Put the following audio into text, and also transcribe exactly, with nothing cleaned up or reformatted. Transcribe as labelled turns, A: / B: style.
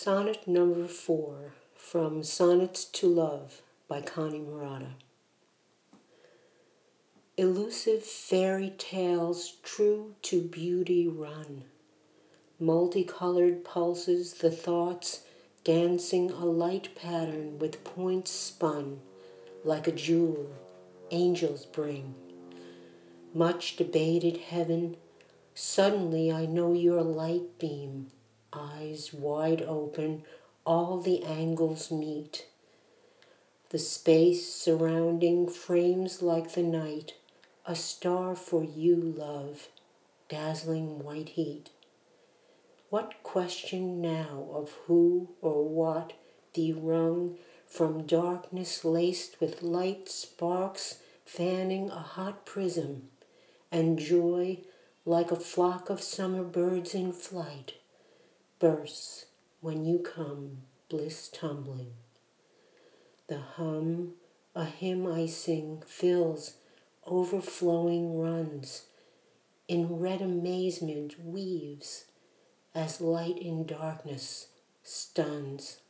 A: Sonnet number four from Sonnets to Love by Connie Murata. Elusive fairy tales true to beauty run, multicolored pulses the thoughts dancing a light pattern with points spun like a jewel angels bring. Much debated heaven, suddenly I know your light beam. Eyes wide open, all the angles meet. The space surrounding frames like the night, a star for you, love, dazzling white heat. What question now of who or what thee wrung from darkness laced with light sparks fanning a hot prism, and joy like a flock of summer birds in flight bursts when you come, bliss tumbling. The hum, a hymn I sing, fills, overflowing runs, in red amazement weaves, as light in darkness stuns.